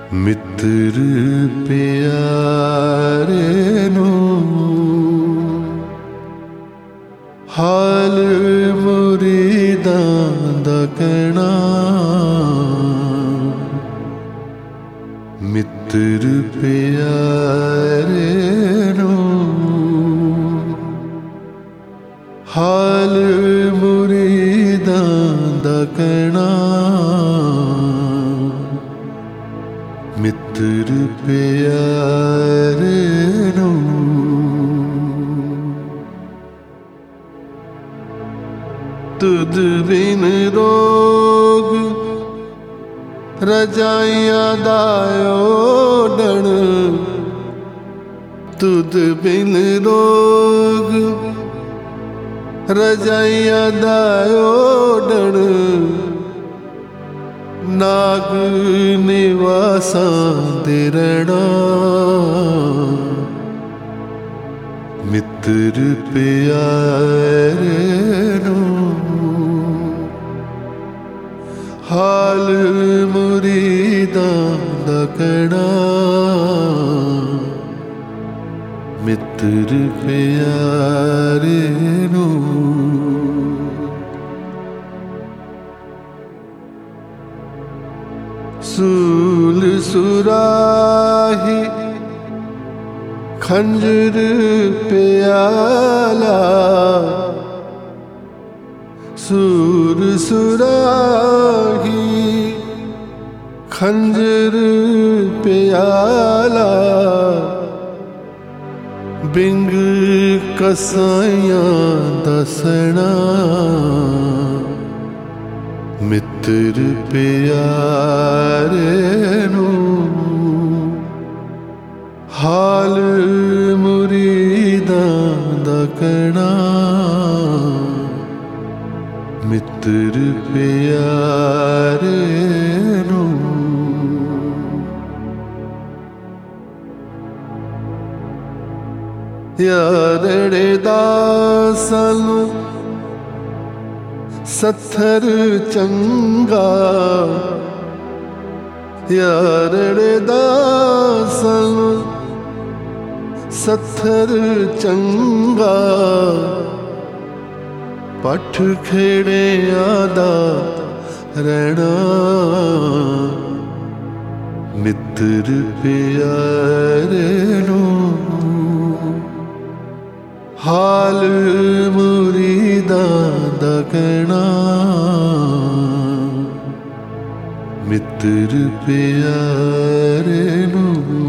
ਮਿੱਤਰ ਪਿਆਰੇ ਨੂੰ ਹਾਲ ਮੁਰੀਦਾਂ ਦਾ ਕਹਿਣਾ। ਮਿੱਤਰ ਪਿਆਰੇ ਨੂੰ ਹਾਲ ਮੁਰੀਦਾਂ ਦਾ ਕਹਿਣਾ। ਮਿੱਤਰ ਪਿਆਰੇ ਨੂੰ ਤੁਧ ਬਿਨ ਰੋਗ ਰਜਾਈਆਂ ਦਾ ਓਡਣ। ਤੁਧ ਬਿਨ ਰੋਗ ਰਜਾਈਆਂ ਦਾ ਓਡਣ। ਨਾਗ ਨਿਵਾਸਾਂ ਦੇ ਰਹਿਣਾ। ਮਿੱਤਰ ਪਿਆਰੇ ਨੂੰ ਹਾਲ ਮੁਰੀਦਾਂ ਦਾ ਕਹਿਣਾ। ਮਿੱਤਰ ਪਿਆਰੇ ਨੂੰ ਸੂਲ ਸੁਰਾਹੀ ਖੰਜਰ ਪਿਆਲਾ। ਸੂਰ ਸੁਰਾਹੀ ਖੰਜਰ ਪਿਆਲਾ। ਬਿੰਗ ਕਸਾਈਆਂ ਦੱਸਣਾ। ਮਿੱਤਰ ਪਿਆਰੇ ਨੂੰ ਹਾਲ ਮੁਰੀਦਾਂ ਦਾ ਕਹਿਣਾ। ਮਿੱਤਰ ਪਿਆਰੇ ਨੂੰ ਯਾਰੜੇ ਦਾਸਾਂ ਨੂੰ ਸੱਥਰ ਚੰਗਾ। ਯਾਰੜੇ ਦਾਸਾਂ ਨੂੰ ਸੱਥਰ ਚੰਗਾ। ਪੱਠ ਖੇੜਿਆਂ ਦਾ ਰਹਿਣਾ। ਮਿੱਤਰ ਪਿਆਰੇ ਨੂੰ ਹਾਲ ਮੁਰੀਦਾਂ ਦਾ ਕਹਿਣਾ। ਮਿੱਤਰ ਪਿਆਰੇ ਨੂੰ